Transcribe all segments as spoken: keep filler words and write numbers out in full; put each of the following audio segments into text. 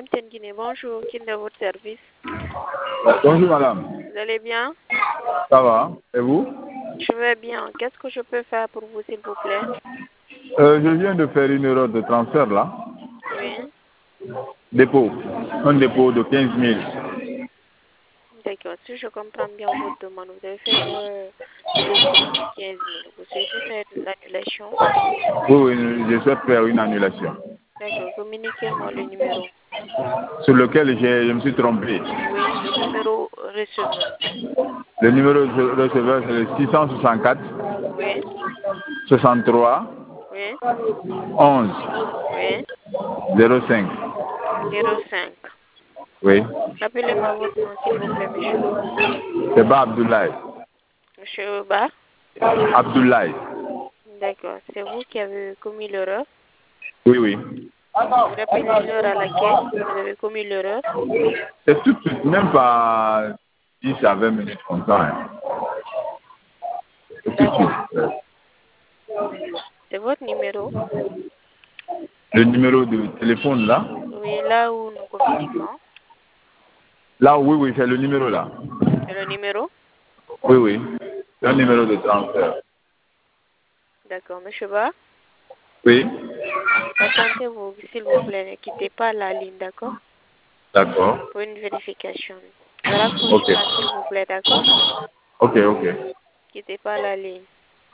M T N Guinée, bonjour. Qui est de votre service? Bonjour madame. Vous allez bien? Ça va? Et vous? Je vais bien. Qu'est-ce que je peux faire pour vous, s'il vous plaît? euh, Je viens de faire une erreur de transfert là. Oui. Dépôt. Un dépôt de quinze mille. D'accord. Si je comprends bien votre demande, vous avez fait une erreur de dépôt de quinze mille. Vous souhaitez faire l'annulation? Oui, oui, je souhaite faire une annulation. D'accord. Communiquez-moi le numéro. Sur lequel j'ai- je me suis trompé. Oui, le numéro receveur. Le numéro de receveur c'est le six cent soixante-quatre, Oui. soixante-trois, Oui. onze, Oui. zéro cinq. zéro cinq. Oui. Rappelez-moi votre nom, s'il vous plaît, monsieur. C'est pas Abdoulaye. Monsieur Ba? Abdoulaye. D'accord. C'est vous qui avez commis l'erreur. Oui, oui. Vous rappelez l'heure à laquelle vous avez commis l'erreur? C'est tout de suite, même pas dix à vingt minutes comme ça. Hein. C'est tout de D'accord. suite. C'est votre numéro? Le numéro de téléphone là? Oui, là où nous communiquons. Là, oui, oui, c'est le numéro là. C'est le numéro? Oui, oui. C'est un numéro de transfert. D'accord. Monsieur Ba? Oui. Patientez-vous, s'il vous plaît. Ne quittez pas la ligne, d'accord? D'accord. Pour une vérification. Ne raccrochez Ok. pas, s'il vous plaît, d'accord? Ok, ok. Ne quittez pas la ligne.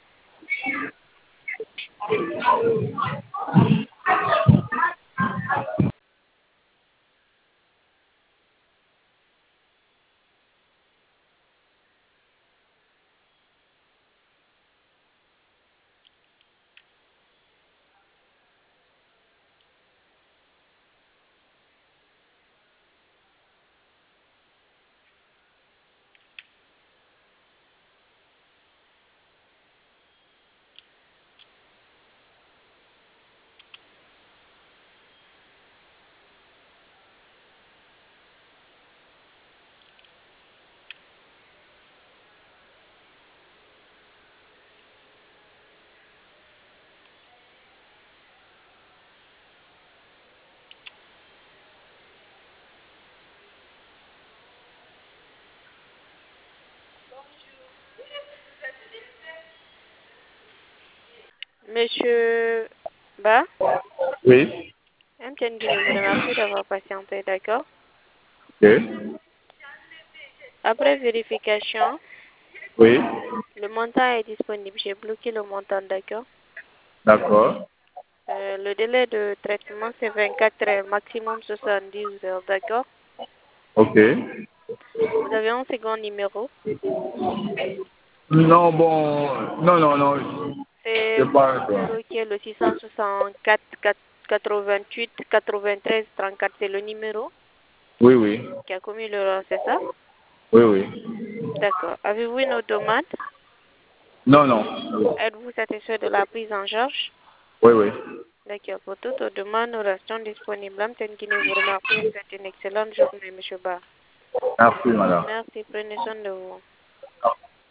Monsieur Ba? Oui. M T N Guinée vous remercie d'avoir patienté, d'accord? Ok. Après vérification, Oui. le montant est disponible. J'ai bloqué le montant, d'accord? D'accord. Euh, le délai de traitement, c'est vingt-quatre heures, maximum soixante-dix heures, d'accord? Ok. Vous avez un second numéro? Non, bon. Non, non, non. C'est C'est pas votre numéro qui est le six cent soixante-quatre quatre-vingt-huit quatre-vingt-treize trente-quatre. C'est le numéro Oui, oui. qui a commis l'erreur, c'est ça? Oui, oui. D'accord. Avez-vous une autre demande? Non, non. Êtes-vous satisfait de la prise en charge? Oui, oui. D'accord. Pour toute autre demande, nous restons disponibles. M T N Guinée vous remercie et souhaite une excellente journée, M. Ba. Merci, madame. Merci. Prenez soin de vous.